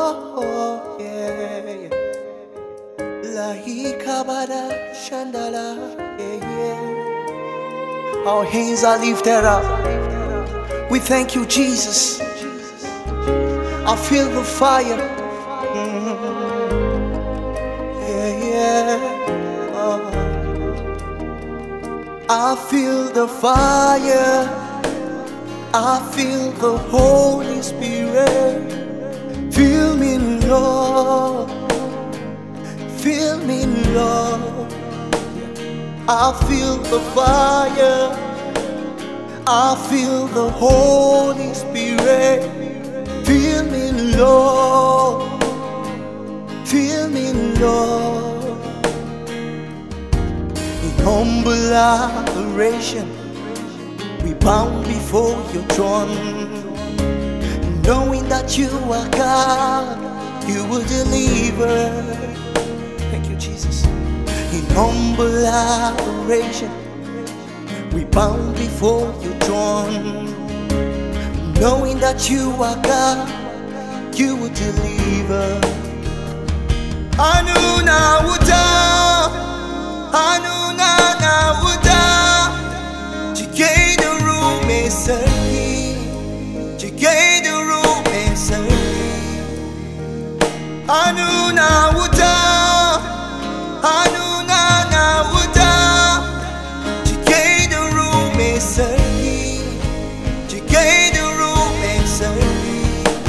oh, yeah. Lahi kabada shandala, yeah, yeah. Our hands are lifted up. We thank you, Jesus. I feel the fire. Yeah, yeah. Oh. I feel the fire. I feel the Holy Spirit. Feel me, Lord. Feel me, Lord. I feel the fire. I feel the Holy Spirit. Feel me, Lord. Feel me, Lord. In humble adoration, we bow before your throne, knowing that you are God, you will deliver. Thank you, Jesus. In humble adoration, we bow before your throne, knowing that you are God, you will deliver. Anuna Wuta, Anuna Wuta, Chikeda Rume Sari, Chikeda Rume Sari, Anuna Wuta, Anuna Wuta, Chikeda Rume Sari, Chikeda Rume Sari.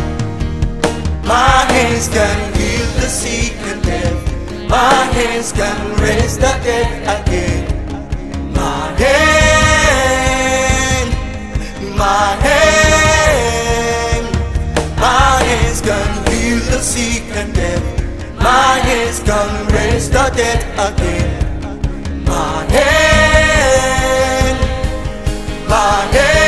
My hands can heal the sick and dead. My hands can raise the dead again. My hand, my hand, my hands can heal the sick and dead. My hands can raise the dead again. My hand, my hand.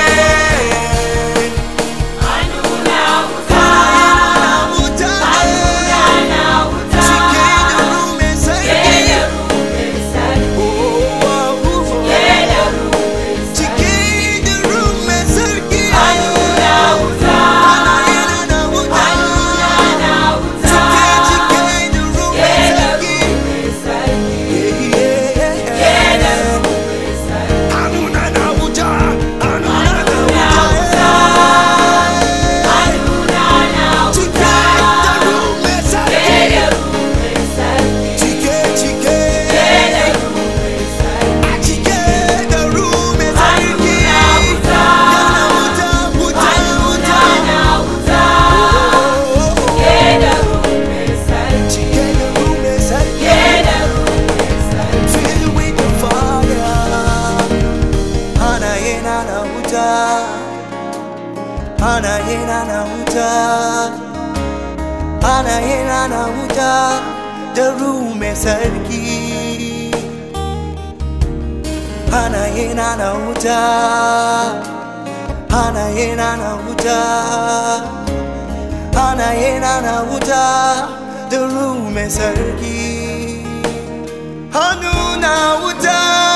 Ana uta the room is sarki. Ana uta, ana uta, ana uta the room is sarki. Hanuna uta,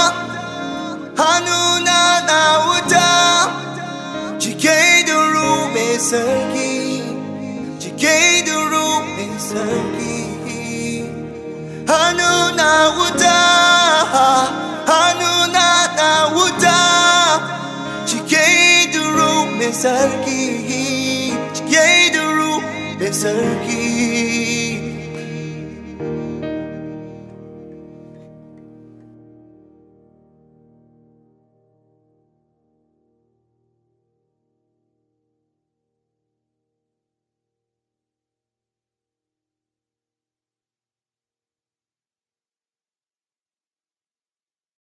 hanuna uta, chike the room is sarki. Chike the room is sarki. Hanuna uta, hanuna uta, chike the room is sarki. Chike the room is sarki.